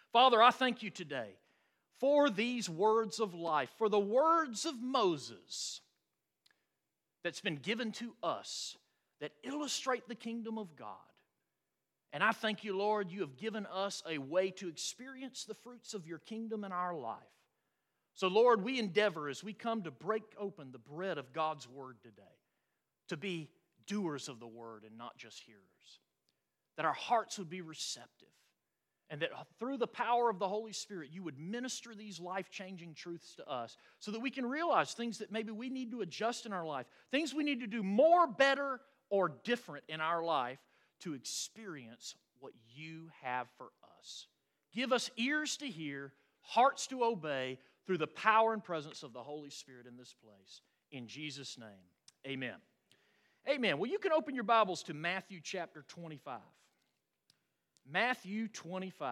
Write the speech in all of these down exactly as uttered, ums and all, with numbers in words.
Father, I thank you today for these words of life, for the words of Moses that's been given to us that illustrate the kingdom of God. And I thank you, Lord, you have given us a way to experience the fruits of your kingdom in our life. So, Lord, we endeavor as we come to break open the bread of God's word today to be doers of the word and not just hearers. That our hearts would be receptive and that through the power of the Holy Spirit you would minister these life-changing truths to us so that we can realize things that maybe we need to adjust in our life, things we need to do more, better, or different in our life to experience what you have for us. Give us ears to hear, hearts to obey through the power and presence of the Holy Spirit in this place. In Jesus' name, amen. Amen. Well, you can open your Bibles to Matthew chapter twenty-five. Matthew twenty-five.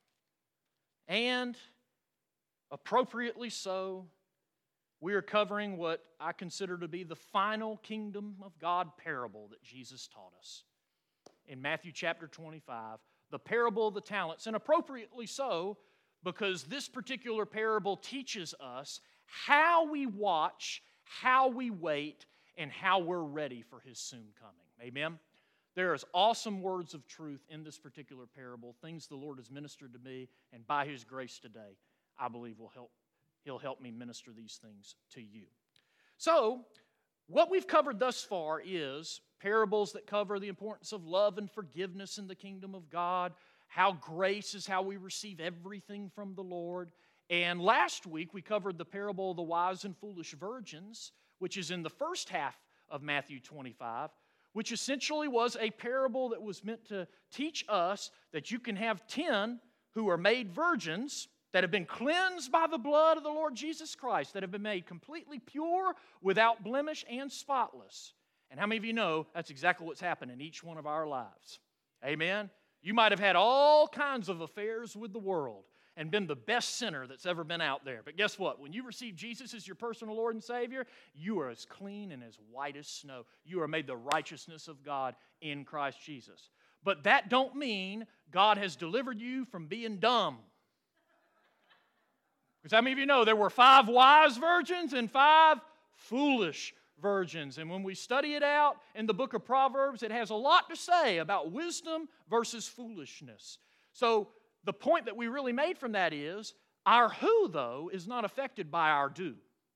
And appropriately so, we are covering what I consider to be the final kingdom of God parable that Jesus taught us. In Matthew chapter twenty-five, the parable of the talents, and appropriately so, because this particular parable teaches us how we watch, how we wait, and how we're ready for His soon coming. Amen? There is awesome words of truth in this particular parable, things the Lord has ministered to me, and by His grace today, I believe will help, He'll help me minister these things to you. So, what we've covered thus far is parables that cover the importance of love and forgiveness in the kingdom of God, how grace is how we receive everything from the Lord. And last week we covered the parable of the wise and foolish virgins, which is in the first half of Matthew twenty-five, which essentially was a parable that was meant to teach us that you can have ten who are made virgins that have been cleansed by the blood of the Lord Jesus Christ, that have been made completely pure, without blemish, and spotless. And how many of you know that's exactly what's happened in each one of our lives? Amen? You might have had all kinds of affairs with the world and been the best sinner that's ever been out there. But guess what? When you receive Jesus as your personal Lord and Savior, you are as clean and as white as snow. You are made the righteousness of God in Christ Jesus. But that don't mean God has delivered you from being dumb. Because how many of you know there were five wise virgins and five foolish virgins? And when we study it out in the book of Proverbs, it has a lot to say about wisdom versus foolishness. So the point that we really made from that is our who, though, is not affected by our do.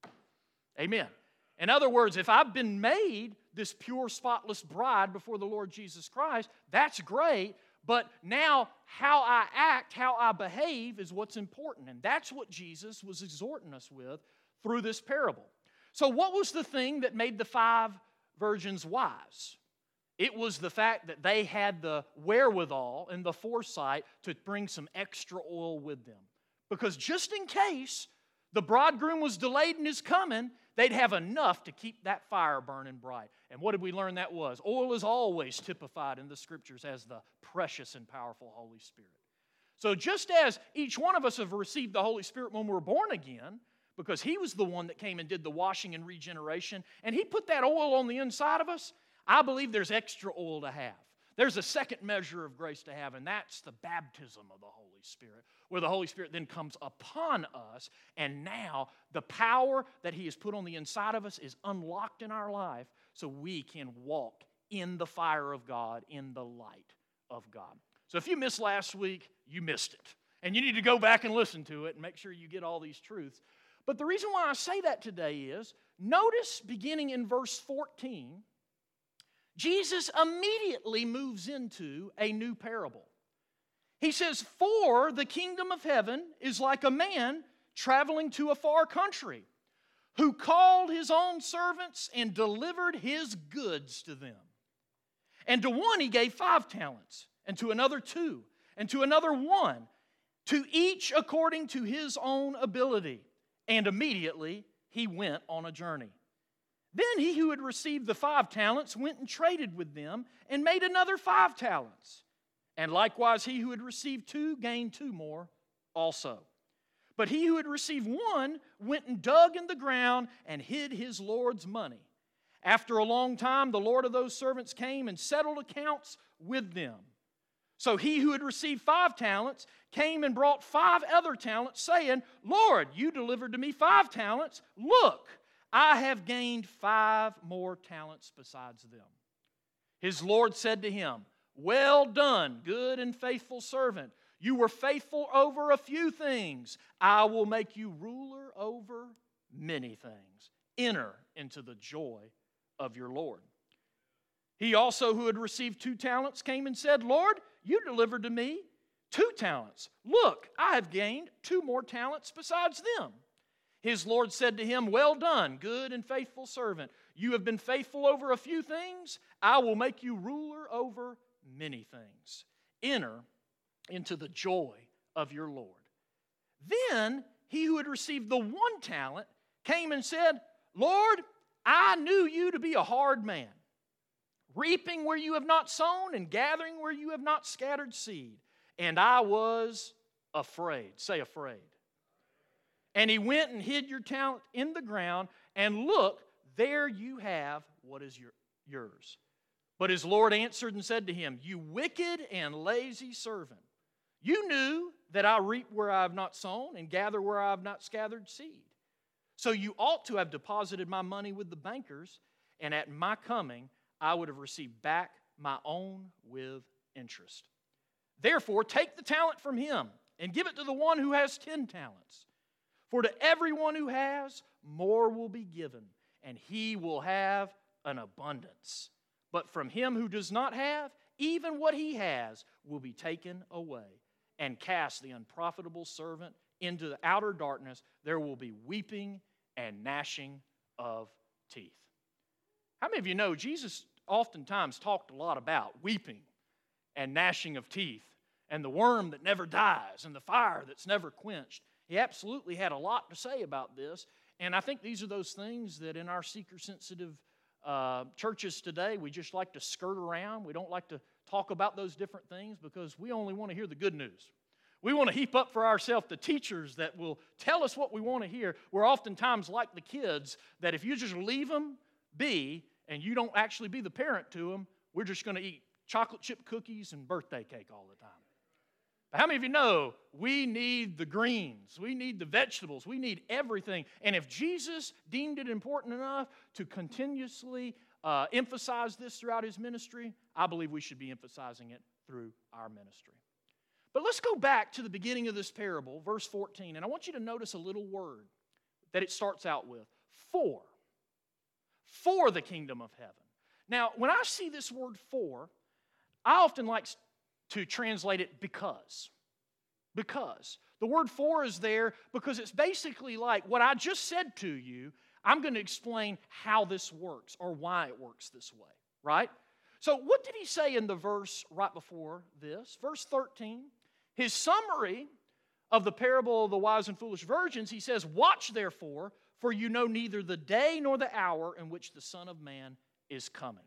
Amen. In other words, if I've been made this pure, spotless bride before the Lord Jesus Christ, that's great. But now how I act, how I behave is what's important. And that's what Jesus was exhorting us with through this parable. So what was the thing that made the five virgins wise? It was the fact that they had the wherewithal and the foresight to bring some extra oil with them. Because just in case the bridegroom was delayed in his coming, they'd have enough to keep that fire burning bright. And what did we learn that was? Oil is always typified in the Scriptures as the precious and powerful Holy Spirit. So just as each one of us have received the Holy Spirit when we were born again, because He was the one that came and did the washing and regeneration, and He put that oil on the inside of us, I believe there's extra oil to have. There's a second measure of grace to have, and that's the baptism of the Holy Spirit, where the Holy Spirit then comes upon us, and now the power that He has put on the inside of us is unlocked in our life so we can walk in the fire of God, in the light of God. So if you missed last week, you missed it. And you need to go back and listen to it and make sure you get all these truths. But the reason why I say that today is, notice beginning in verse fourteen, Jesus immediately moves into a new parable. He says, "For the kingdom of heaven is like a man traveling to a far country, who called his own servants and delivered his goods to them. And to one he gave five talents, and to another two, and to another one, to each according to his own ability. And immediately he went on a journey. Then he who had received the five talents went and traded with them and made another five talents. And likewise he who had received two gained two more also. But he who had received one went and dug in the ground and hid his Lord's money. After a long time the Lord of those servants came and settled accounts with them. So he who had received five talents came and brought five other talents, saying, Lord, you delivered to me five talents. Look, I have gained five more talents besides them. His Lord said to him, Well done, good and faithful servant. You were faithful over a few things. I will make you ruler over many things. Enter into the joy of your Lord. He also, who had received two talents, came and said, Lord, you delivered to me two talents. Look, I have gained two more talents besides them. His Lord said to him, Well done, good and faithful servant. You have been faithful over a few things. I will make you ruler over many things. Enter into the joy of your Lord. Then he who had received the one talent came and said, Lord, I knew you to be a hard man, reaping where you have not sown and gathering where you have not scattered seed. And I was afraid. Say afraid. And he went and hid your talent in the ground, and look, there you have what is your, yours. But his Lord answered and said to him, You wicked and lazy servant, you knew that I reap where I have not sown and gather where I have not scattered seed. So you ought to have deposited my money with the bankers, and at my coming I would have received back my own with interest. Therefore, take the talent from him and give it to the one who has ten talents. For to everyone who has, more will be given, and he will have an abundance. But from him who does not have, even what he has will be taken away. And cast the unprofitable servant into the outer darkness. There will be weeping and gnashing of teeth. How many of you know Jesus oftentimes talked a lot about weeping and gnashing of teeth and the worm that never dies and the fire that's never quenched? He absolutely had a lot to say about this, and I think these are those things that in our seeker-sensitive uh, churches today, we just like to skirt around. We don't like to talk about those different things because we only want to hear the good news. We want to heap up for ourselves the teachers that will tell us what we want to hear. We're oftentimes like the kids that if you just leave them be and you don't actually be the parent to them, we're just going to eat chocolate chip cookies and birthday cake all the time. But how many of you know we need the greens, we need the vegetables, we need everything. And if Jesus deemed it important enough to continuously uh, emphasize this throughout his ministry, I believe we should be emphasizing it through our ministry. But let's go back to the beginning of this parable, verse fourteen, and I want you to notice a little word that it starts out with, for. For the kingdom of heaven. Now, when I see this word for, I often like to translate it because. Because. The word for is there because it's basically like what I just said to you, I'm going to explain how this works or why it works this way, right? So what did he say in the verse right before this? Verse thirteen, his summary of the parable of the wise and foolish virgins, he says, Watch therefore, for you know neither the day nor the hour in which the Son of Man is coming.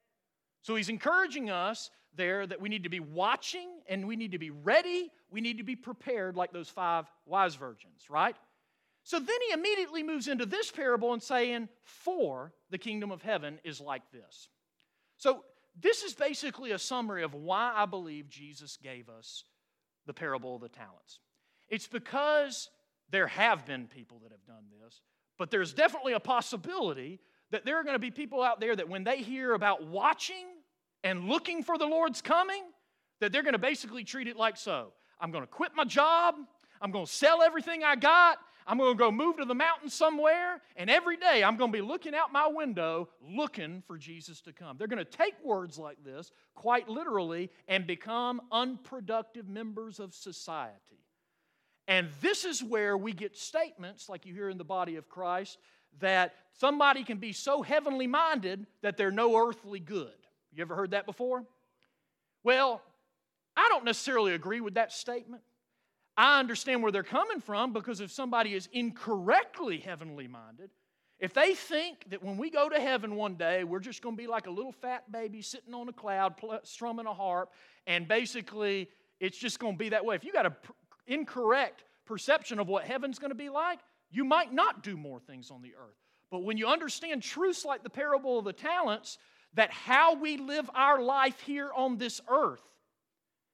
So he's encouraging us there that we need to be watching and we need to be ready. We need to be prepared like those five wise virgins, right? So then he immediately moves into this parable and saying, for the kingdom of heaven is like this. So this is basically a summary of why I believe Jesus gave us the parable of the talents. It's because there have been people that have done this, but there's definitely a possibility that there are going to be people out there that when they hear about watching and looking for the Lord's coming, that they're going to basically treat it like so. I'm going to quit my job. I'm going to sell everything I got. I'm going to go move to the mountains somewhere, and every day I'm going to be looking out my window looking for Jesus to come. They're going to take words like this quite literally and become unproductive members of society. And this is where we get statements like you hear in the body of Christ that somebody can be so heavenly minded that they're no earthly good. You ever heard that before? Well, I don't necessarily agree with that statement. I understand where they're coming from because if somebody is incorrectly heavenly minded, if they think that when we go to heaven one day, we're just going to be like a little fat baby sitting on a cloud strumming a harp, and basically it's just going to be that way. If you got an incorrect perception of what heaven's going to be like, you might not do more things on the earth. But when you understand truths like the parable of the talents, that how we live our life here on this earth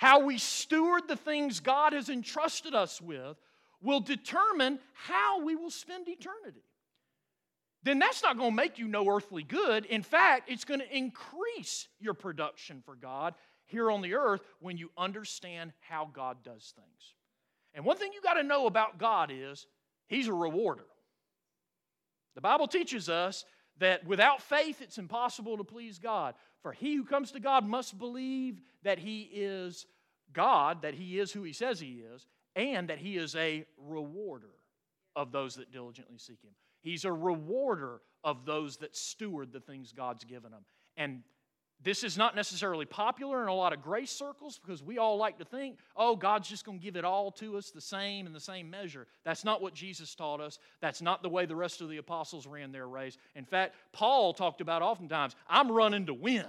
how we steward the things God has entrusted us with, will determine how we will spend eternity. Then that's not going to make you no earthly good. In fact, it's going to increase your production for God here on the earth when you understand how God does things. And one thing you got to know about God is He's a rewarder. The Bible teaches us that without faith it's impossible to please God. For he who comes to God must believe that He is God, that He is who He says He is, and that He is a rewarder of those that diligently seek Him. He's a rewarder of those that steward the things God's given them. And this is not necessarily popular in a lot of grace circles because we all like to think, oh, God's just going to give it all to us the same in the same measure. That's not what Jesus taught us. That's not the way the rest of the apostles ran their race. In fact, Paul talked about oftentimes, I'm running to win.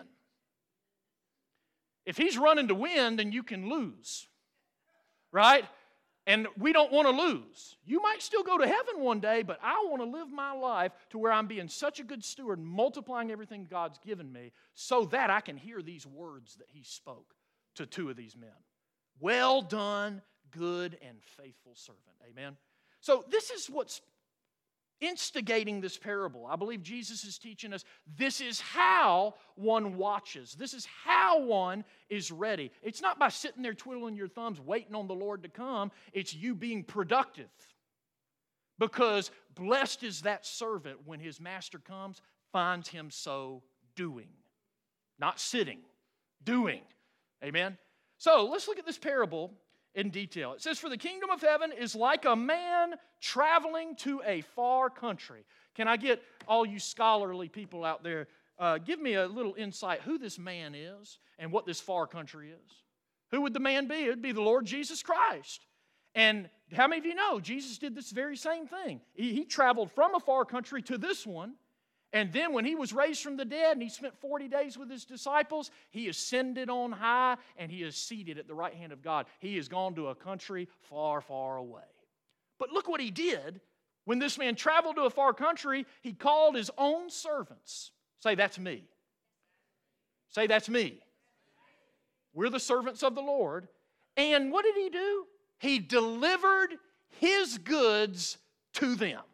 If he's running to win, then you can lose, right? And we don't want to lose. You might still go to heaven one day, but I want to live my life to where I'm being such a good steward, multiplying everything God's given me, so that I can hear these words that He spoke to two of these men. Well done, good and faithful servant. Amen? So this is what's instigating this parable. I believe Jesus is teaching us this is how one watches. This is how one is ready. It's not by sitting there twiddling your thumbs waiting on the Lord to come. It's you being productive. Because blessed is that servant when his master comes, finds him so doing. Not sitting, doing. Amen? So let's look at this parable in detail. It says, for the kingdom of heaven is like a man traveling to a far country. Can I get all you scholarly people out there, uh, give me a little insight who this man is and what this far country is. Who would the man be? It would be the Lord Jesus Christ. And how many of you know Jesus did this very same thing? He, he traveled from a far country to this one. And then when He was raised from the dead and He spent forty days with His disciples, He ascended on high and He is seated at the right hand of God. He has gone to a country far, far away. But look what He did. When this man traveled to a far country, He called His own servants. Say, that's me. Say, that's me. We're the servants of the Lord. And what did He do? He delivered His goods to them.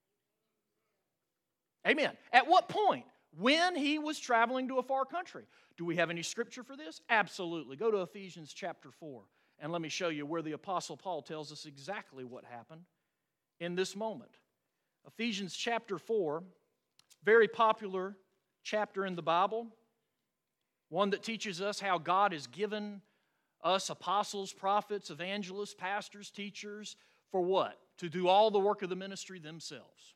Amen. At what point? When He was traveling to a far country. Do we have any scripture for this? Absolutely. Go to Ephesians chapter four, and let me show you where the Apostle Paul tells us exactly what happened in this moment. Ephesians chapter four, very popular chapter in the Bible, one that teaches us how God has given us apostles, prophets, evangelists, pastors, teachers, for what? To do all the work of the ministry themselves.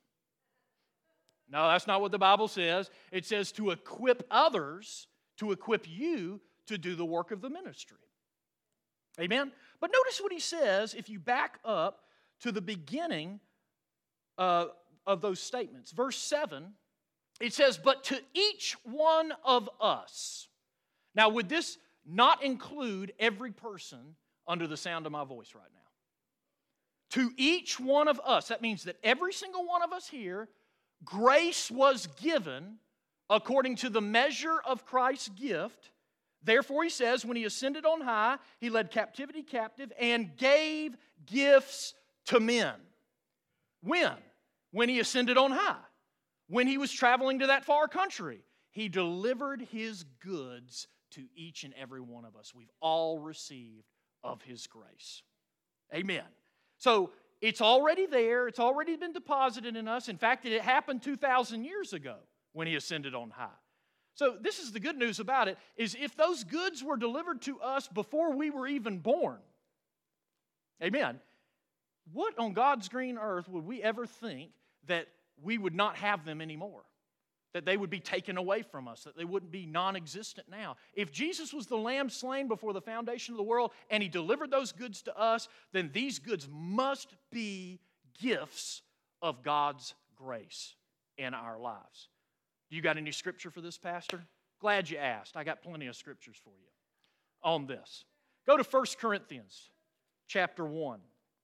No, that's not what the Bible says. It says to equip others, to equip you to do the work of the ministry. Amen? But notice what he says if you back up to the beginning uh, of those statements. Verse seven, it says, but to each one of us. Now, would this not include every person under the sound of my voice right now? To each one of us. That means that every single one of us here, grace was given according to the measure of Christ's gift. Therefore, he says, when He ascended on high, He led captivity captive and gave gifts to men. When? When He ascended on high. When He was traveling to that far country. He delivered His goods to each and every one of us. We've all received of His grace. Amen. So, it's already there. It's already been deposited in us. In fact, it happened two thousand years ago when He ascended on high. So this is the good news about it, is if those goods were delivered to us before we were even born, amen, what on God's green earth would we ever think that we would not have them anymore? That they would be taken away from us, that they wouldn't be non-existent now. If Jesus was the lamb slain before the foundation of the world and He delivered those goods to us, then these goods must be gifts of God's grace in our lives. Do you got any scripture for this, Pastor? Glad you asked. I got plenty of scriptures for you on this. Go to First Corinthians chapter one.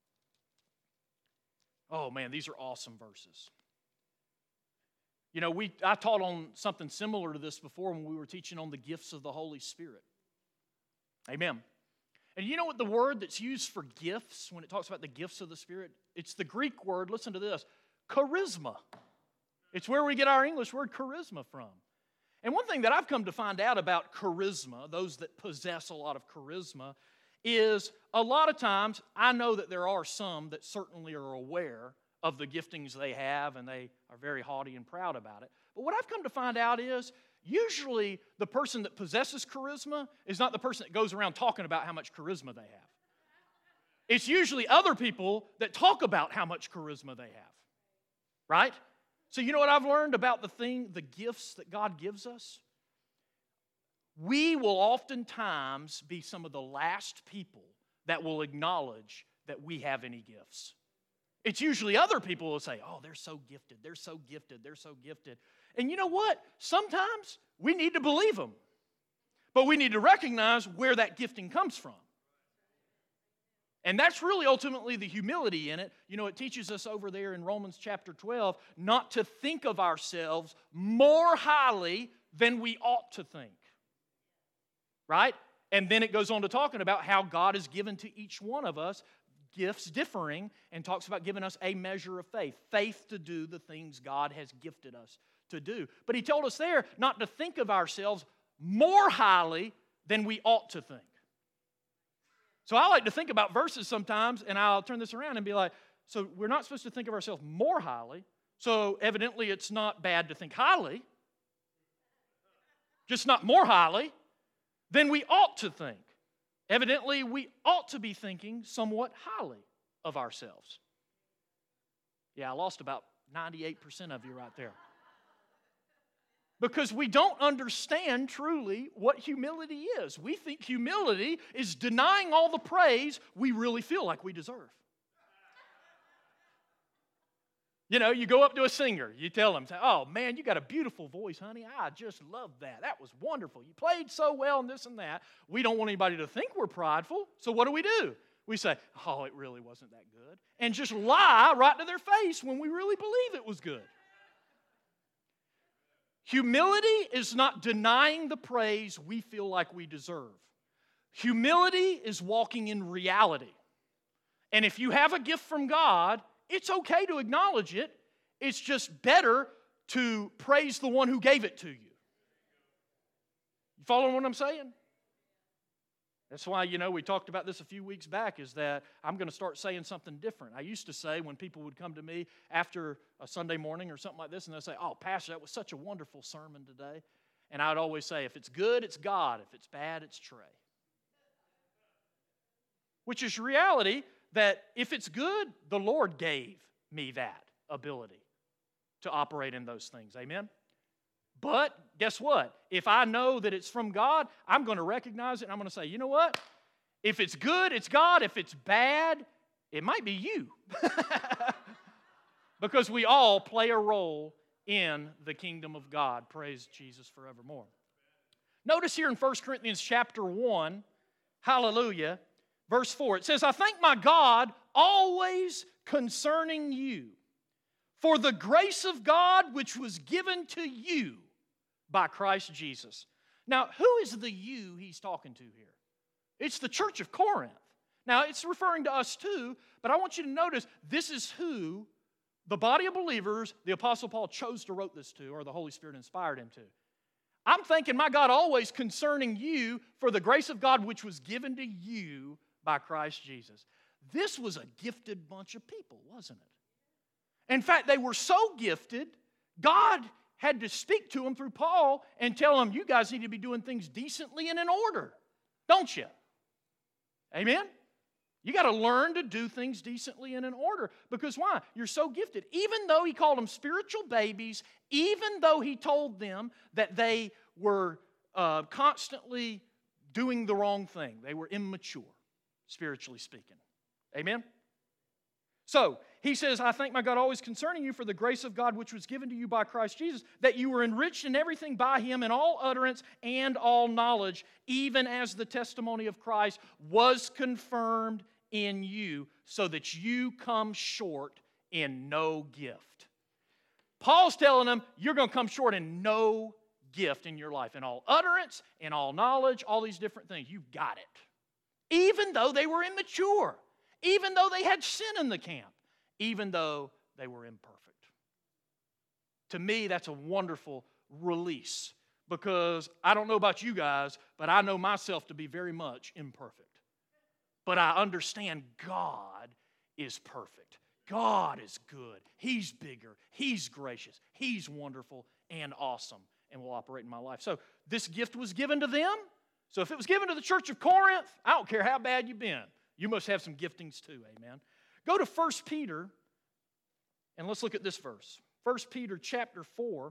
Oh man, these are awesome verses. You know, we I taught on something similar to this before when we were teaching on the gifts of the Holy Spirit. Amen. And you know what the word that's used for gifts, when it talks about the gifts of the Spirit? It's the Greek word, listen to this, charisma. It's where we get our English word charisma from. And one thing that I've come to find out about charisma, those that possess a lot of charisma, is a lot of times, I know that there are some that certainly are aware of the giftings they have, and they are very haughty and proud about it. But what I've come to find out is, usually the person that possesses charisma is not the person that goes around talking about how much charisma they have. It's usually other people that talk about how much charisma they have. Right? So you know what I've learned about the thing, the gifts that God gives us? We will oftentimes be some of the last people that will acknowledge that we have any gifts. It's usually other people who will say, oh, they're so gifted, they're so gifted, they're so gifted. And you know what? Sometimes we need to believe them. But we need to recognize where that gifting comes from. And that's really ultimately the humility in it. You know, it teaches us over there in Romans chapter twelve not to think of ourselves more highly than we ought to think. Right? And then it goes on to talking about how God has given to each one of us gifts differing, and talks about giving us a measure of faith. Faith to do the things God has gifted us to do. But he told us there not to think of ourselves more highly than we ought to think. So I like to think about verses sometimes, and I'll turn this around and be like, so we're not supposed to think of ourselves more highly, so evidently it's not bad to think highly, just not more highly than we ought to think. Evidently, we ought to be thinking somewhat highly of ourselves. Yeah, I lost about ninety-eight percent of you right there. Because we don't understand truly what humility is. We think humility is denying all the praise we really feel like we deserve. You know, you go up to a singer, you tell them, oh man, you got a beautiful voice, honey. I just love that. That was wonderful. You played so well and this and that. We don't want anybody to think we're prideful, so what do we do? We say, oh, it really wasn't that good. And just lie right to their face when we really believe it was good. Humility is not denying the praise we feel like we deserve. Humility is walking in reality. And if you have a gift from God, it's okay to acknowledge it. It's just better to praise the one who gave it to you. You following what I'm saying? That's why, you know, we talked about this a few weeks back, is that I'm going to start saying something different. I used to say when people would come to me after a Sunday morning or something like this, and they'd say, oh, Pastor, that was such a wonderful sermon today. And I'd always say, if it's good, it's God. If it's bad, it's Trey. Which is reality, that if it's good, the Lord gave me that ability to operate in those things. Amen? But guess what? If I know that it's from God, I'm going to recognize it and I'm going to say, you know what? If it's good, it's God. If it's bad, it might be you. Because we all play a role in the kingdom of God. Praise Jesus forevermore. Notice here in First Corinthians chapter one, hallelujah, verse four, it says, I thank my God always concerning you for the grace of God which was given to you by Christ Jesus. Now, who is the you he's talking to here? It's the church of Corinth. Now, it's referring to us too, but I want you to notice this is who the body of believers the Apostle Paul chose to write this to, or the Holy Spirit inspired him to. I'm thanking my God always concerning you for the grace of God which was given to you by Christ Jesus. This was a gifted bunch of people, wasn't it? In fact, they were so gifted, God had to speak to them through Paul and tell them, you guys need to be doing things decently and in order, don't you? Amen? You got to learn to do things decently and in order. Because why? You're so gifted. Even though he called them spiritual babies, even though he told them that they were uh, constantly doing the wrong thing, they were immature, spiritually speaking. Amen? So, he says, I thank my God always concerning you for the grace of God which was given to you by Christ Jesus, that you were enriched in everything by him in all utterance and all knowledge, even as the testimony of Christ was confirmed in you, so that you come short in no gift. Paul's telling them, you're going to come short in no gift in your life, in all utterance, in all knowledge, all these different things. You've got it. even though they were immature, even though they had sin in the camp, even though they were imperfect. To me, that's a wonderful release, because I don't know about you guys, but I know myself to be very much imperfect. But I understand God is perfect. God is good. He's bigger. He's gracious. He's wonderful and awesome and will operate in my life. So this gift was given to them. So if it was given to the church of Corinth, I don't care how bad you've been. You must have some giftings too, amen. Go to First Peter, and let's look at this verse. First Peter chapter four.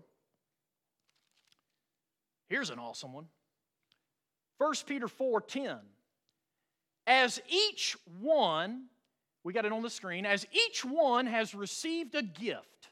Here's an awesome one. First Peter four ten. As each one, we got it on the screen, as each one has received a gift.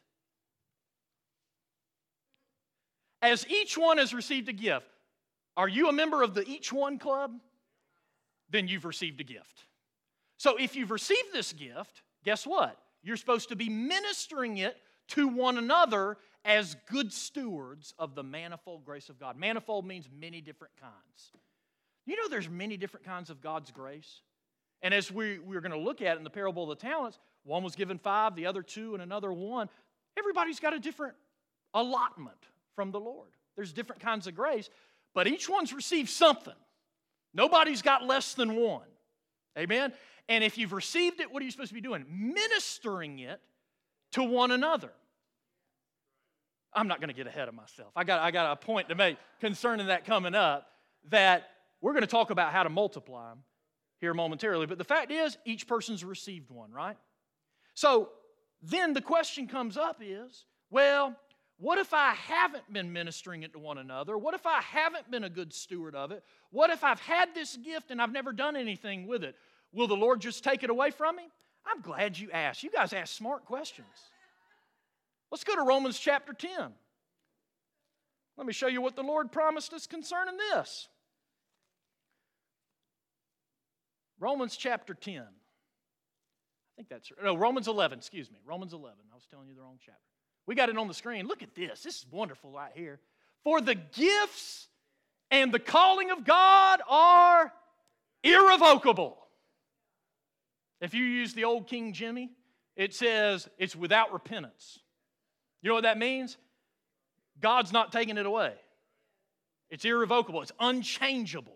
As each one has received a gift. Are you a member of the Each One Club? Then you've received a gift. So if you've received this gift, guess what? You're supposed to be ministering it to one another as good stewards of the manifold grace of God. Manifold means many different kinds. You know there's many different kinds of God's grace? And as we, we're going to look at in the parable of the talents, one was given five, the other two, and another one. Everybody's got a different allotment from the Lord. There's different kinds of grace, but each one's received something. Nobody's got less than one. Amen? And if you've received it, what are you supposed to be doing? Ministering it to one another. I'm not going to get ahead of myself. I got, I got a point to make concerning that coming up, that we're going to talk about how to multiply them here momentarily. But the fact is, each person's received one, right? So then the question comes up is, well, what if I haven't been ministering it to one another? What if I haven't been a good steward of it? What if I've had this gift and I've never done anything with it? Will the Lord just take it away from me? I'm glad you asked. You guys ask smart questions. Let's go to Romans chapter ten. Let me show you what the Lord promised us concerning this. Romans chapter ten. I think that's, no, Romans eleven, excuse me. Romans eleven. I was telling you the wrong chapter. We got it on the screen. Look at this. This is wonderful right here. For the gifts and the calling of God are irrevocable. If you use the old King Jimmy, it says it's without repentance. You know what that means? God's not taking it away. It's irrevocable. It's unchangeable.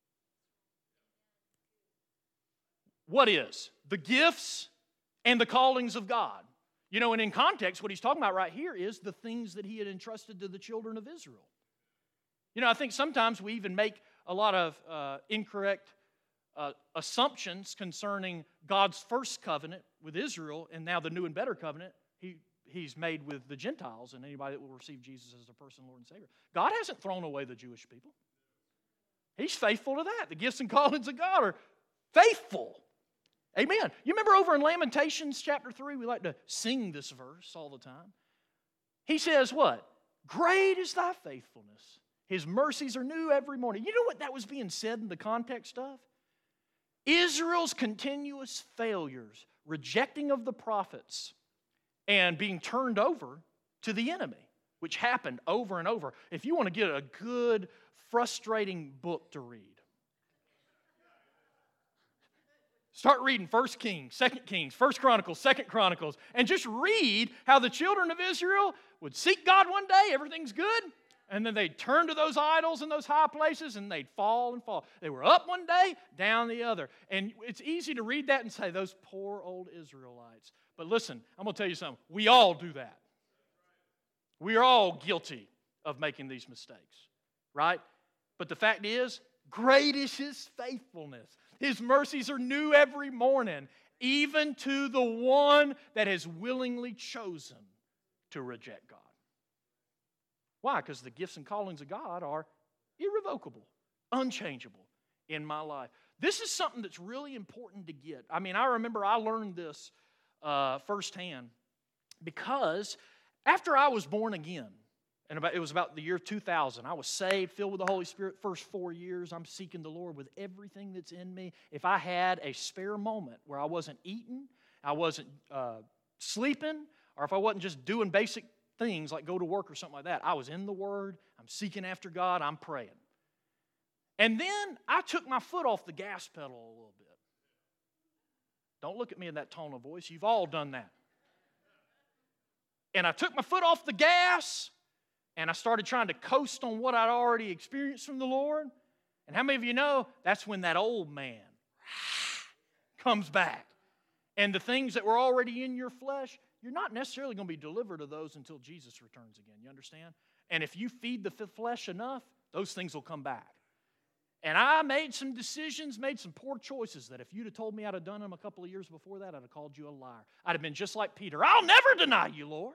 What is? The gifts and the callings of God. You know, and in context, what he's talking about right here is the things that he had entrusted to the children of Israel. You know, I think sometimes we even make a lot of uh, incorrect uh, assumptions concerning God's first covenant with Israel, and now the new and better covenant he, he's made with the Gentiles and anybody that will receive Jesus as their personal Lord and Savior. God hasn't thrown away the Jewish people. He's faithful to that. The gifts and callings of God are faithful. Amen. You remember over in Lamentations chapter three, we like to sing this verse all the time. He says what? Great is thy faithfulness. His mercies are new every morning. You know what that was being said in the context of? Israel's continuous failures, rejecting of the prophets, and being turned over to the enemy, which happened over and over. If you want to get a good, frustrating book to read, start reading First Kings, Second Kings, First Chronicles, Second Chronicles, and just read how the children of Israel would seek God one day, everything's good, and then they'd turn to those idols in those high places, and they'd fall and fall. They were up one day, down the other. And it's easy to read that and say, those poor old Israelites. But listen, I'm going to tell you something. We all do that. We are all guilty of making these mistakes, right? But the fact is, great is His faithfulness. His mercies are new every morning, even to the one that has willingly chosen to reject God. Why? Because the gifts and callings of God are irrevocable, unchangeable in my life. This is something that's really important to get. I mean, I remember I learned this uh, firsthand because after I was born again, and about, it was about the year two thousand. I was saved, filled with the Holy Spirit. First four years, I'm seeking the Lord with everything that's in me. If I had a spare moment where I wasn't eating, I wasn't uh, sleeping, or if I wasn't just doing basic things like go to work or something like that, I was in the Word, I'm seeking after God, I'm praying. And then I took my foot off the gas pedal a little bit. Don't look at me in that tone of voice. You've all done that. And I took my foot off the gas, and I started trying to coast on what I'd already experienced from the Lord. And how many of you know that's when that old man comes back? And the things that were already in your flesh, you're not necessarily going to be delivered of those until Jesus returns again. You understand? And if you feed the flesh enough, those things will come back. And I made some decisions, made some poor choices that if you'd have told me I'd have done them a couple of years before that, I'd have called you a liar. I'd have been just like Peter. I'll never deny you, Lord.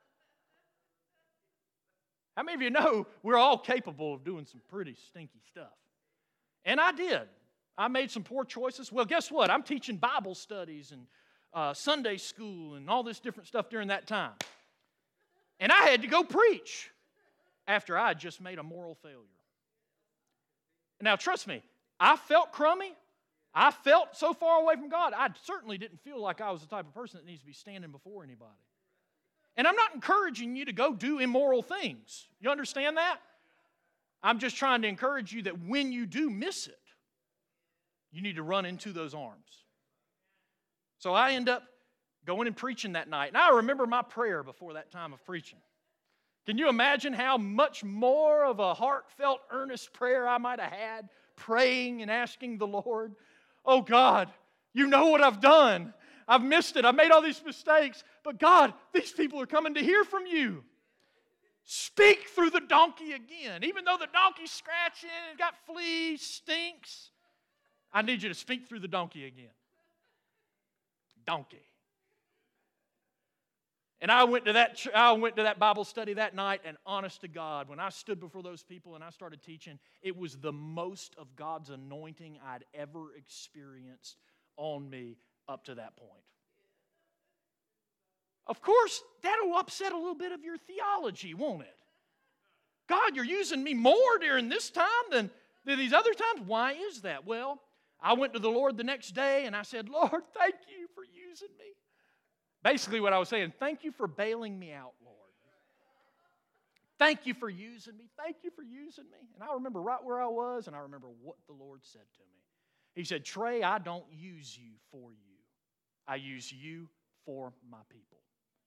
How many of you know we're all capable of doing some pretty stinky stuff? And I did. I made some poor choices. Well, guess what? I'm teaching Bible studies and uh, Sunday school and all this different stuff during that time. And I had to go preach after I had just made a moral failure. Now, trust me, I felt crummy. I felt so far away from God. I certainly didn't feel like I was the type of person that needs to be standing before anybody. And I'm not encouraging you to go do immoral things. You understand that? I'm just trying to encourage you that when you do miss it, you need to run into those arms. So I end up going and preaching that night. And I remember my prayer before that time of preaching. Can you imagine how much more of a heartfelt, earnest prayer I might have had, praying and asking the Lord, oh God, you know what I've done. I've missed it. I've made all these mistakes. But God, these people are coming to hear from you. Speak through the donkey again. Even though the donkey's scratching, it's got fleas, stinks, I need you to speak through the donkey again. Donkey. And I went to that I went to that Bible study that night, and honest to God, when I stood before those people and I started teaching, it was the most of God's anointing I'd ever experienced on me up to that point. Of course, that'll upset a little bit of your theology, won't it? God, you're using me more during this time than, than these other times. Why is that? Well, I went to the Lord the next day and I said, Lord, thank you for using me. Basically what I was saying, thank you for bailing me out, Lord. Thank you for using me. Thank you for using me. And I remember right where I was, and I remember what the Lord said to me. He said, Trey, I don't use you for you. I use you for my people.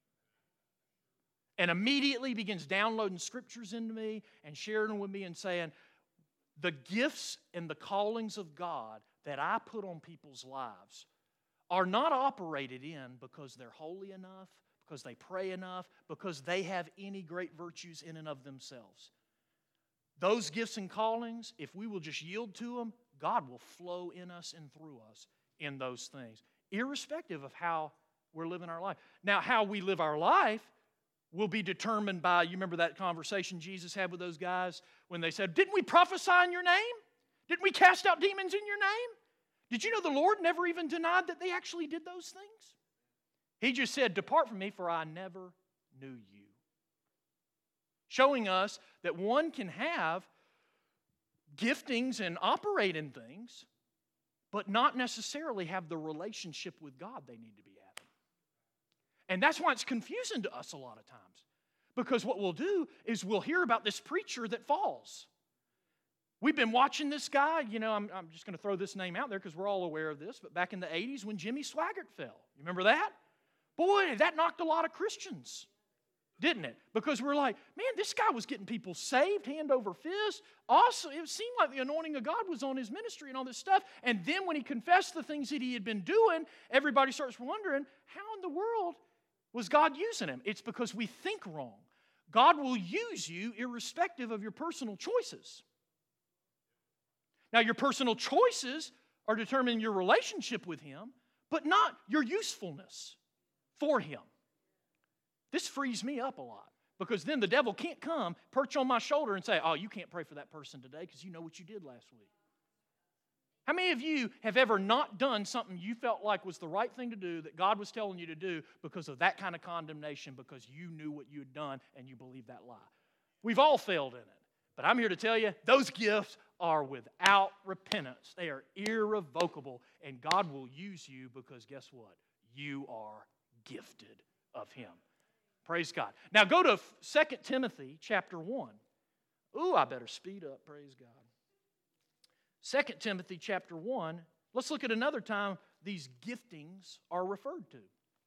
And immediately begins downloading scriptures into me and sharing them with me and saying, the gifts and the callings of God that I put on people's lives are not operated in because they're holy enough, because they pray enough, because they have any great virtues in and of themselves. Those gifts and callings, if we will just yield to them, God will flow in us and through us in those things, irrespective of how we're living our life. Now, how we live our life will be determined by, you remember that conversation Jesus had with those guys when they said, didn't we prophesy in your name? Didn't we cast out demons in your name? Did you know the Lord never even denied that they actually did those things? He just said, depart from me, for I never knew you. Showing us that one can have giftings and operate in things, but not necessarily have the relationship with God they need to be having. And that's why it's confusing to us a lot of times. Because what we'll do is we'll hear about this preacher that falls. We've been watching this guy, you know, I'm, I'm just going to throw this name out there because we're all aware of this, but back in the eighties when Jimmy Swaggart fell. You remember that? Boy, that knocked a lot of Christians, didn't it? Because we're like, man, this guy was getting people saved, hand over fist. Also, it seemed like the anointing of God was on his ministry and all this stuff. And then when he confessed the things that he had been doing, everybody starts wondering, how in the world was God using him? It's because we think wrong. God will use you irrespective of your personal choices. Now, your personal choices are determining your relationship with Him, but not your usefulness for Him. This frees me up a lot because then the devil can't come, perch on my shoulder and say, oh, you can't pray for that person today because you know what you did last week. How many of you have ever not done something you felt like was the right thing to do that God was telling you to do because of that kind of condemnation because you knew what you had done and you believed that lie? We've all failed in it. But I'm here to tell you, those gifts are without repentance. They are irrevocable, and God will use you because guess what? You are gifted of Him. Praise God. Now go to Second Timothy chapter one. Ooh, I better speed up, praise God. Second Timothy chapter one, let's look at another time these giftings are referred to.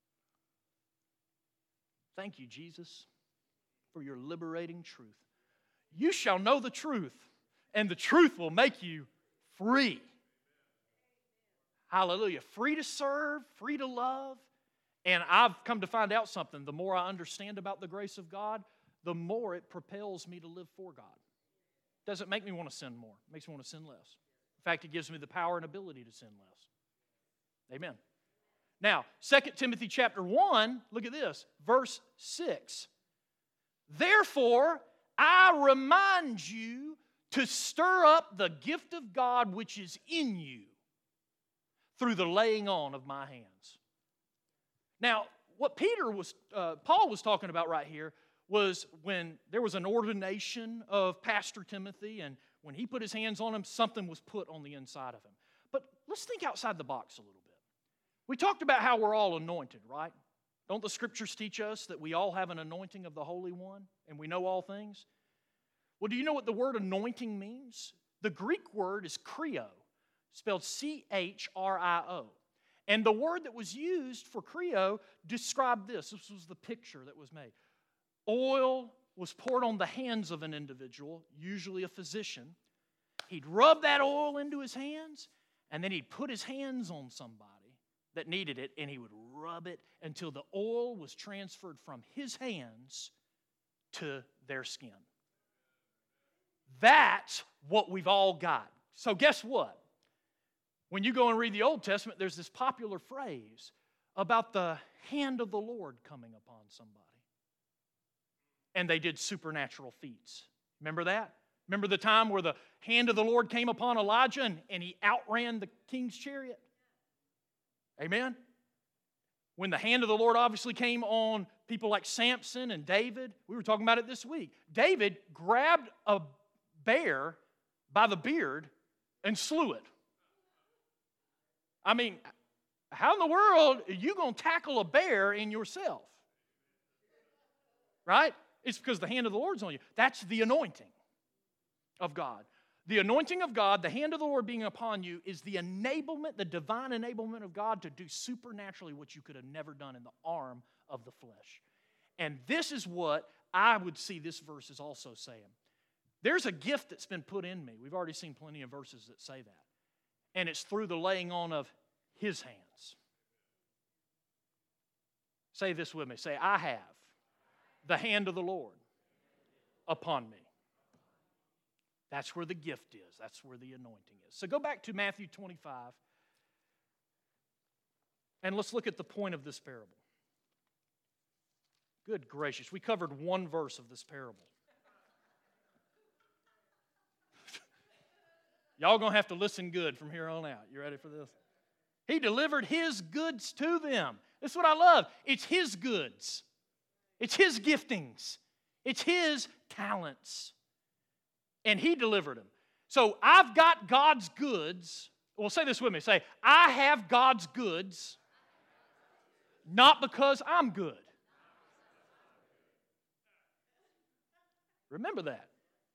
Thank you, Jesus, for your liberating truth. You shall know the truth, and the truth will make you free. Hallelujah. Free to serve, free to love. And I've come to find out something. The more I understand about the grace of God, the more it propels me to live for God. It doesn't make me want to sin more. It makes me want to sin less. In fact, it gives me the power and ability to sin less. Amen. Now, Second Timothy chapter one, look at this, verse six. Therefore, I remind you to stir up the gift of God which is in you through the laying on of my hands. Now, what Peter was, uh, Paul was talking about right here was when there was an ordination of Pastor Timothy, and when he put his hands on him, something was put on the inside of him. But let's think outside the box a little bit. We talked about how we're all anointed, right? Don't the Scriptures teach us that we all have an anointing of the Holy One and we know all things? Well, do you know what the word anointing means? The Greek word is chrio, spelled C H R I O. And the word that was used for chrio described this. This was the picture that was made. Oil was poured on the hands of an individual, usually a physician. He'd rub that oil into his hands, and then he'd put his hands on somebody that needed it, and he would rub it until the oil was transferred from his hands to their skin. That's what we've all got. So guess what? When you go and read the Old Testament, there's this popular phrase about the hand of the Lord coming upon somebody. And they did supernatural feats. Remember that? Remember the time where the hand of the Lord came upon Elijah and, and he outran the king's chariot? Amen? When the hand of the Lord obviously came on people like Samson and David, we were talking about it this week. David grabbed a bear by the beard and slew it. I mean, how in the world are you going to tackle a bear in yourself? Right? It's because the hand of the Lord's on you. That's the anointing of God. The anointing of God, the hand of the Lord being upon you, is the enablement, the divine enablement of God to do supernaturally what you could have never done in the arm of the flesh. And this is what I would see this verse is also saying. There's a gift that's been put in me. We've already seen plenty of verses that say that. And it's through the laying on of His hands. Say this with me. Say, I have the hand of the Lord upon me. That's where the gift is. That's where the anointing is. So go back to Matthew twenty-five, and let's look at the point of this parable. Good gracious, we covered one verse of this parable. Y'all going to have to listen good from here on out. You ready for this? He delivered His goods to them. That's what I love. It's His goods. It's His giftings. It's His talents. And He delivered them. So I've got God's goods. Well, say this with me. Say, I have God's goods, not because I'm good. Remember that.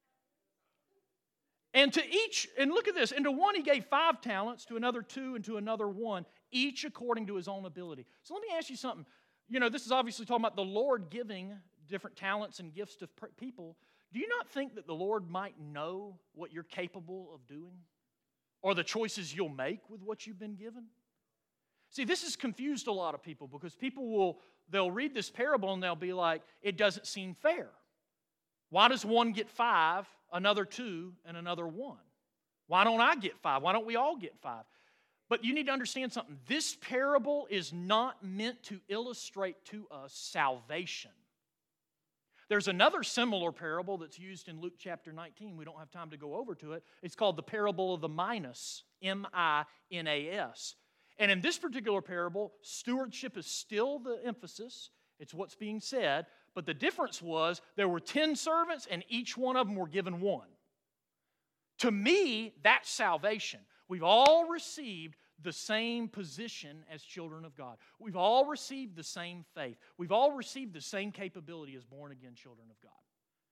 And to each, and look at this, and to one He gave five talents, to another two, and to another one, each according to his own ability. So let me ask you something. You know, this is obviously talking about the Lord giving different talents and gifts to people. Do you not think that the Lord might know what you're capable of doing? Or the choices you'll make with what you've been given? See, this has confused a lot of people because people will, they'll read this parable and they'll be like, it doesn't seem fair. Why does one get five, another two, and another one? Why don't I get five? Why don't we all get five? But you need to understand something. This parable is not meant to illustrate to us salvation. There's another similar parable that's used in Luke chapter nineteen. We don't have time to go over to it. It's called the parable of the minas, M I N A S. And in this particular parable, stewardship is still the emphasis. It's what's being said. But the difference was there were ten servants and each one of them were given one. To me, that's salvation. We've all received the same position as children of God. We've all received the same faith. We've all received the same capability as born-again children of God.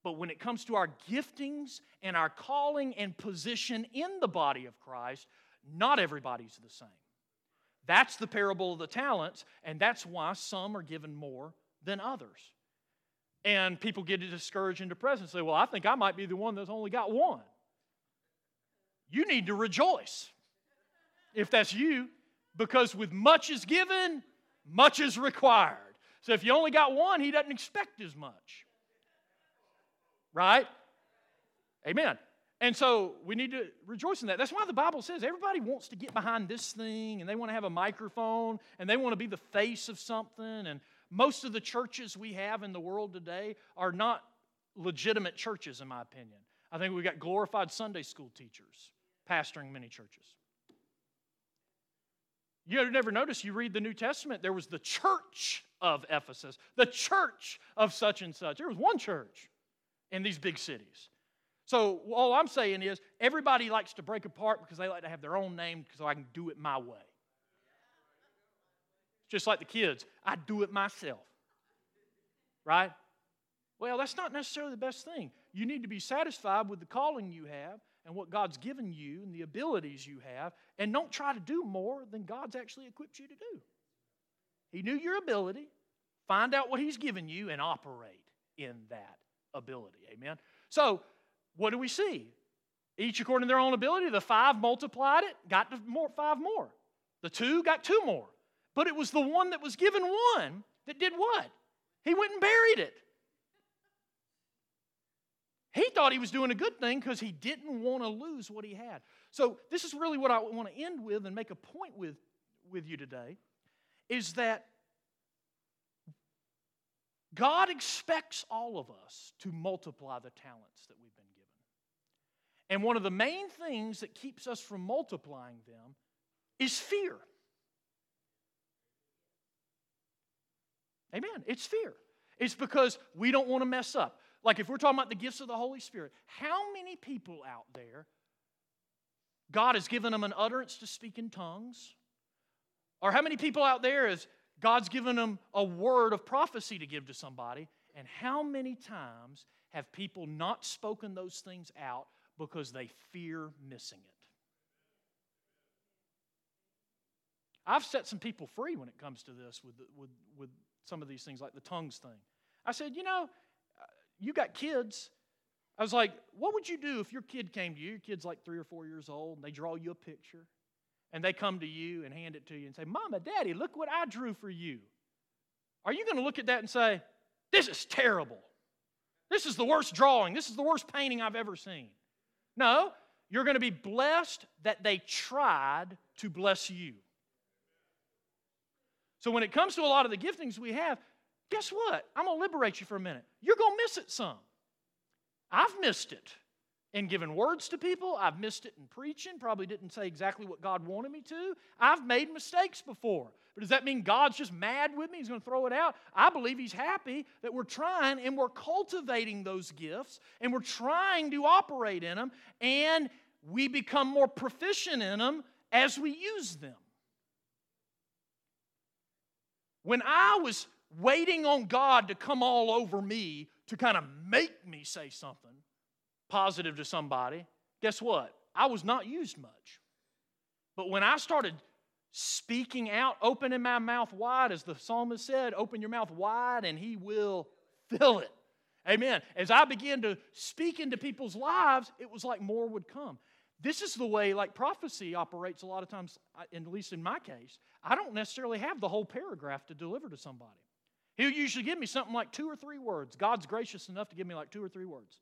But when it comes to our giftings and our calling and position in the body of Christ, not everybody's the same. That's the parable of the talents, and that's why some are given more than others. And people get discouraged and depressed and say, well, I think I might be the one that's only got one. You need to rejoice if that's you, because with much is given, much is required. So if you only got one, he doesn't expect as much. Right? Amen. And so we need to rejoice in that. That's why the Bible says everybody wants to get behind this thing, and they want to have a microphone, and they want to be the face of something. And most of the churches we have in the world today are not legitimate churches, in my opinion. I think we've got glorified Sunday school teachers pastoring many churches. You never notice, you read the New Testament, there was the church of Ephesus, the church of such and such. There was one church in these big cities. So all I'm saying is everybody likes to break apart because they like to have their own name so I can do it my way. Just like the kids, I do it myself. Right? Well, that's not necessarily the best thing. You need to be satisfied with the calling you have and what God's given you and the abilities you have, and don't try to do more than God's actually equipped you to do. He knew your ability. Find out what He's given you and operate in that ability. Amen? So, what do we see? Each according to their own ability. The five multiplied it, got more, five more. The two got two more. But it was the one that was given one that did what? He went and buried it. He thought he was doing a good thing because he didn't want to lose what he had. So this is really what I want to end with and make a point with, with you today, is that God expects all of us to multiply the talents that we've been given. And one of the main things that keeps us from multiplying them is fear. Amen. It's fear. It's because we don't want to mess up. Like if we're talking about the gifts of the Holy Spirit, how many people out there, God has given them an utterance to speak in tongues? Or how many people out there is God's given them a word of prophecy to give to somebody? And how many times have people not spoken those things out because they fear missing it? I've set some people free when it comes to this with, with, with some of these things like the tongues thing. I said, you know, you got kids. I was like, what would you do if your kid came to you? Your kid's like three or four years old, and they draw you a picture, and they come to you and hand it to you and say, Mama, Daddy, look what I drew for you. Are you going to look at that and say, this is terrible. This is the worst drawing. This is the worst painting I've ever seen. No, you're going to be blessed that they tried to bless you. So when it comes to a lot of the giftings we have, guess what? I'm going to liberate you for a minute. You're going to miss it some. I've missed it in giving words to people. I've missed it in preaching. Probably didn't say exactly what God wanted me to. I've made mistakes before. But does that mean God's just mad with me? He's going to throw it out? I believe He's happy that we're trying and we're cultivating those gifts and we're trying to operate in them, and we become more proficient in them as we use them. When I was waiting on God to come all over me to kind of make me say something positive to somebody, guess what? I was not used much. But when I started speaking out, opening my mouth wide, as the psalmist said, open your mouth wide and He will fill it. Amen. As I began to speak into people's lives, it was like more would come. This is the way like prophecy operates a lot of times, at least in my case. I don't necessarily have the whole paragraph to deliver to somebody. He'll usually give me something like two or three words. God's gracious enough to give me like two or three words.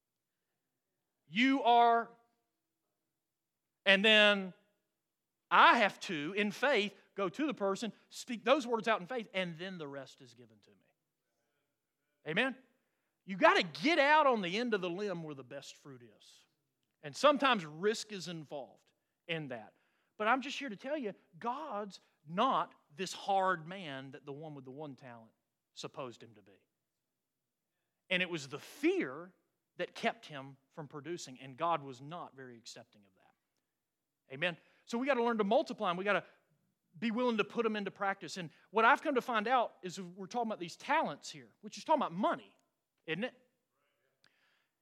You are, and then I have to, in faith, go to the person, speak those words out in faith, and then the rest is given to me. Amen? You got to get out on the end of the limb where the best fruit is. And sometimes risk is involved in that. But I'm just here to tell you, God's not this hard man that the one with the one talent supposed him to be. And it was the fear that kept him from producing, and God was not very accepting of that. Amen? So we got to learn to multiply them. We got to be willing to put them into practice. And what I've come to find out is we're talking about these talents here, which is talking about money, isn't it?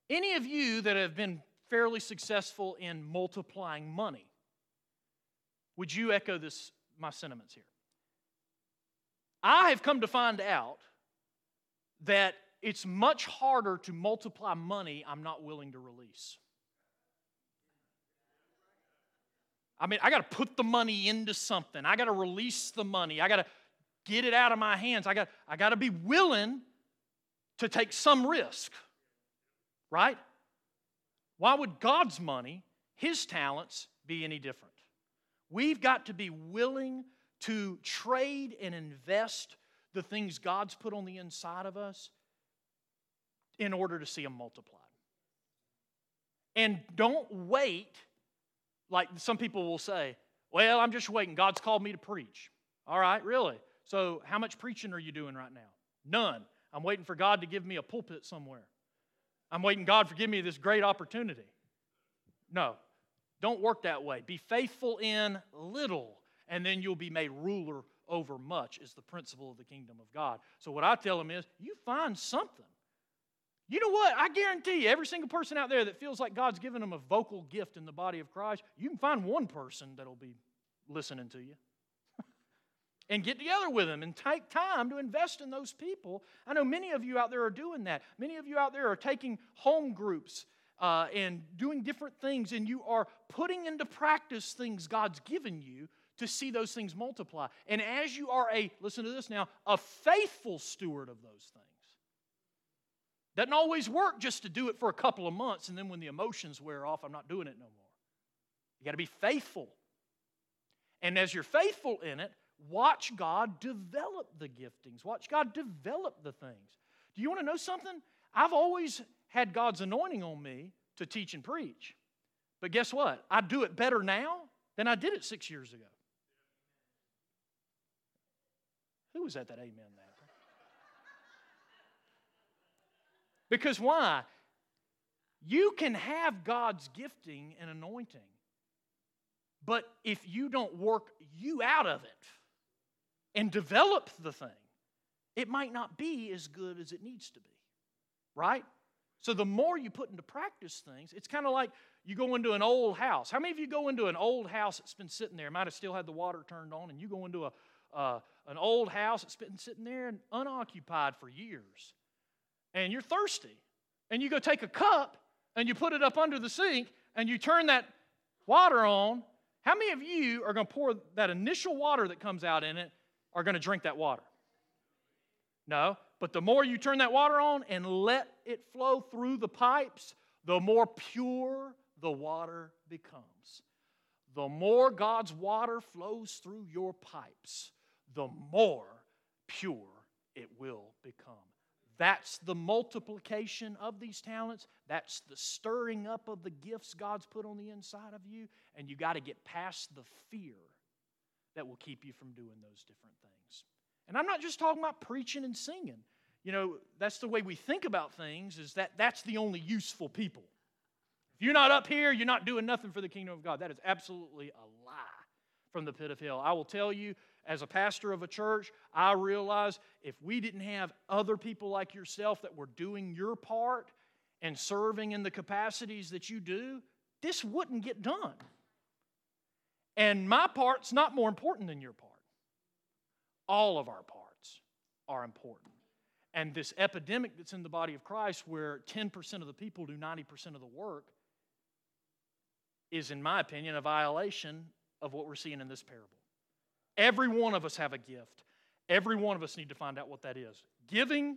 Any of you that have been fairly successful in multiplying money, would you echo this, my sentiments here? I have come to find out that it's much harder to multiply money I'm not willing to release. I mean, I got to put the money into something. I got to release the money. I got to get it out of my hands. I got, I got to be willing to take some risk, right? Why would God's money, His talents, be any different? We've got to be willing to trade and invest the things God's put on the inside of us in order to see them multiplied. And don't wait, like some people will say, well, I'm just waiting. God's called me to preach. All right, really? So how much preaching are you doing right now? None. I'm waiting for God to give me a pulpit somewhere. I'm waiting God to give me this great opportunity. No, don't work that way. Be faithful in little, and then you'll be made ruler over much, is the principle of the kingdom of God. So what I tell them is, you find something. You know what? I guarantee you, every single person out there that feels like God's given them a vocal gift in the body of Christ, you can find one person that'll be listening to you. And get together with them and take time to invest in those people. I know many of you out there are doing that. Many of you out there are taking home groups uh, and doing different things, and you are putting into practice things God's given you to see those things multiply. And as you are a, listen to this now, a faithful steward of those things. Doesn't always work just to do it for a couple of months, and then when the emotions wear off, I'm not doing it no more. You got to be faithful. And as you're faithful in it, watch God develop the giftings. Watch God develop the things. Do you want to know something? I've always had God's anointing on me to teach and preach. But guess what? I do it better now than I did it six years ago. Who was that that amen that? Because why? You can have God's gifting and anointing, but if you don't work you out of it and develop the thing, it might not be as good as it needs to be, right? So the more you put into practice things, it's kind of like you go into an old house. How many of you go into an old house that's been sitting there, might have still had the water turned on, and you go into a uh, an old house that's been sitting there and unoccupied for years, and you're thirsty, and you go take a cup, and you put it up under the sink, and you turn that water on. How many of you are going to pour that initial water that comes out in it, are going to drink that water? No, but the more you turn that water on and let it flow through the pipes, the more pure the water becomes. The more God's water flows through your pipes, the more pure it will become. That's the multiplication of these talents. That's the stirring up of the gifts God's put on the inside of you. And you got to get past the fear that will keep you from doing those different things. And I'm not just talking about preaching and singing. You know, that's the way we think about things, is that that's the only useful people. If you're not up here, you're not doing nothing for the kingdom of God. That is absolutely a lie from the pit of hell. I will tell you, as a pastor of a church, I realize if we didn't have other people like yourself that were doing your part and serving in the capacities that you do, this wouldn't get done. And my part's not more important than your part. All of our parts are important. And this epidemic that's in the body of Christ, where ten percent of the people do ninety percent of the work, is, in my opinion, a violation of what we're seeing in this parable. Every one of us have a gift. Every one of us need to find out what that is. Giving,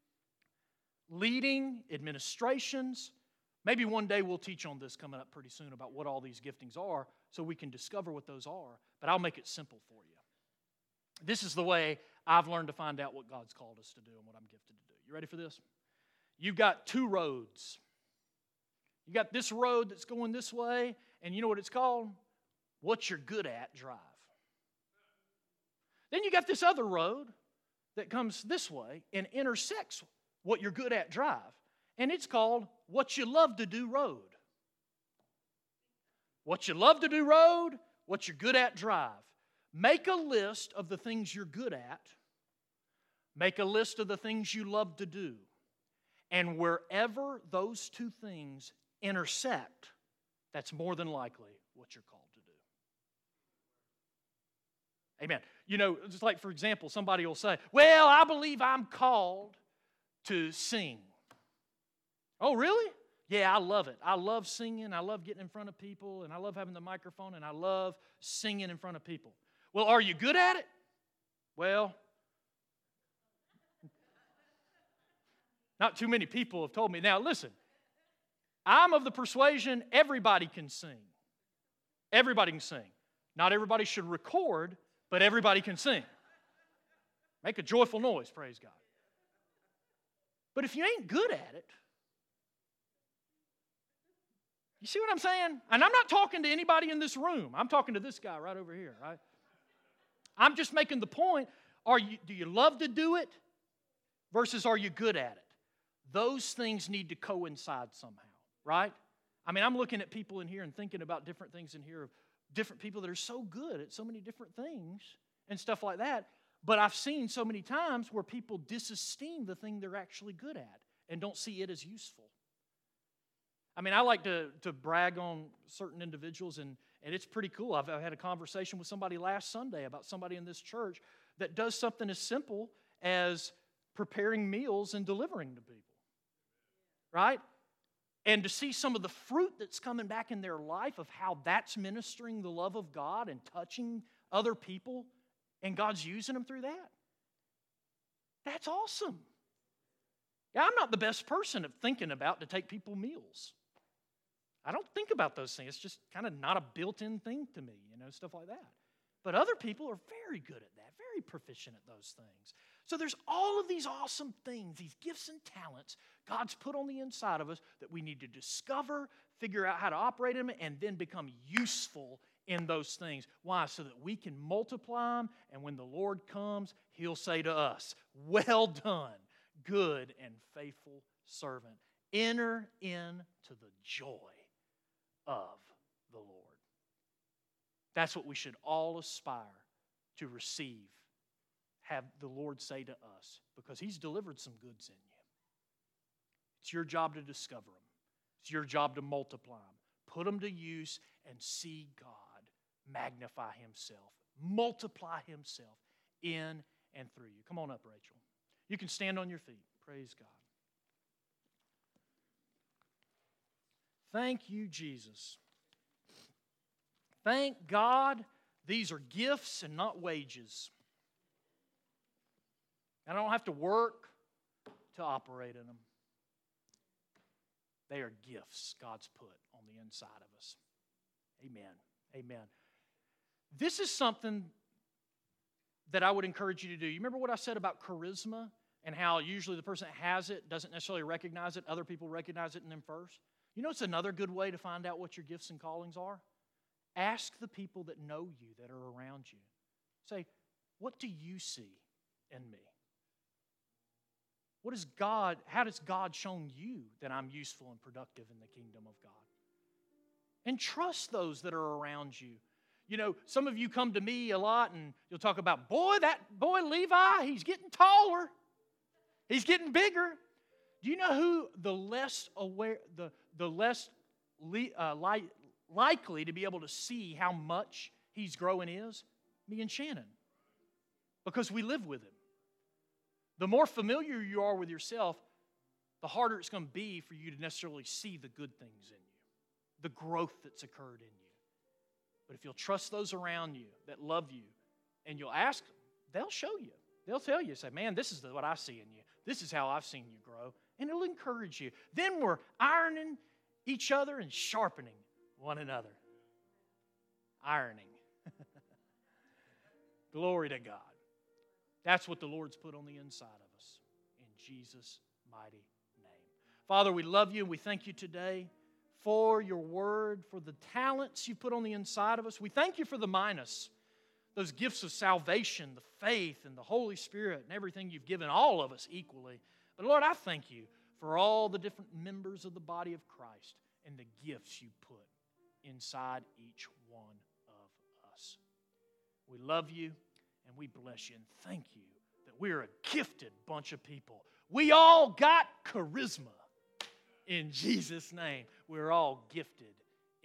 leading, administrations. Maybe one day we'll teach on this coming up pretty soon about what all these giftings are so we can discover what those are. But I'll make it simple for you. This is the way I've learned to find out what God's called us to do and what I'm gifted to do. You ready for this? You've got two roads. You got this road that's going this way, and you know what it's called? What you're good at, drive. Then you got this other road that comes this way and intersects what you're good at, drive. And it's called what you love to do road. What you love to do road, what you're good at, drive. Make a list of the things you're good at. Make a list of the things you love to do. And wherever those two things intersect, that's more than likely what you're called to do. Amen. You know, just like, for example, somebody will say, well, I believe I'm called to sing. Oh, really? Yeah, I love it. I love singing. I love getting in front of people, and I love having the microphone, and I love singing in front of people. Well, are you good at it? Well, not too many people have told me. Now, listen, I'm of the persuasion everybody can sing. Everybody can sing. Not everybody should record, but everybody can sing. Make a joyful noise, praise God. But if you ain't good at it, you see what I'm saying? And I'm not talking to anybody in this room. I'm talking to this guy right over here, right? I'm just making the point, are you, do you love to do it versus are you good at it? Those things need to coincide somehow, right? I mean, I'm looking at people in here and thinking about different things in here of different people that are so good at so many different things and stuff like that. But I've seen so many times where people disesteem the thing they're actually good at and don't see it as useful. I mean, I like to, to brag on certain individuals, and, and it's pretty cool. I've, I've had a conversation with somebody last Sunday about somebody in this church that does something as simple as preparing meals and delivering to people, right? And to see some of the fruit that's coming back in their life of how that's ministering the love of God and touching other people, and God's using them through that. That's awesome. Yeah, I'm not the best person at thinking about to take people meals. I don't think about those things. It's just kind of not a built-in thing to me, you know, stuff like that. But other people are very good at that, very proficient at those things. So there's all of these awesome things, these gifts and talents God's put on the inside of us that we need to discover, figure out how to operate them, and then become useful in those things. Why? So that we can multiply them, and when the Lord comes, He'll say to us, well done, good and faithful servant. Enter into the joy of the Lord. That's what we should all aspire to receive, have the Lord say to us, because He's delivered some goods in you. It's your job to discover them. It's your job to multiply them. Put them to use and see God magnify Himself, multiply Himself in and through you. Come on up, Rachel. You can stand on your feet. Praise God. Thank you, Jesus. Thank God these are gifts and not wages. I don't have to work to operate in them. They are gifts God's put on the inside of us. Amen. Amen. This is something that I would encourage you to do. You remember what I said about charisma and how usually the person that has it doesn't necessarily recognize it. Other people recognize it in them first. You know, it's another good way to find out what your gifts and callings are. Ask the people that know you, that are around you. Say, what do you see in me? What is God, how has God shown you that I'm useful and productive in the kingdom of God? And trust those that are around you. You know, some of you come to me a lot and you'll talk about, boy, that boy Levi, he's getting taller. He's getting bigger. Do you know who the less aware, the, the less li, uh, li, likely to be able to see how much he's growing is? Me and Shannon. Because we live with him. The more familiar you are with yourself, the harder it's going to be for you to necessarily see the good things in you, the growth that's occurred in you. But if you'll trust those around you that love you, and you'll ask them, they'll show you. They'll tell you, say, man, this is what I see in you. This is how I've seen you grow. And it'll encourage you. Then we're ironing each other and sharpening one another. Ironing. Glory to God. That's what the Lord's put on the inside of us. In Jesus' mighty name. Father, we love you and we thank you today for your word, for the talents you put on the inside of us. We thank you for the minus, those gifts of salvation, the faith, and the Holy Spirit, and everything you've given all of us equally. But Lord, I thank you for all the different members of the body of Christ and the gifts you put inside each one of us. We love you and we bless you and thank you that we're a gifted bunch of people. We all got charisma. In Jesus' name, we're all gifted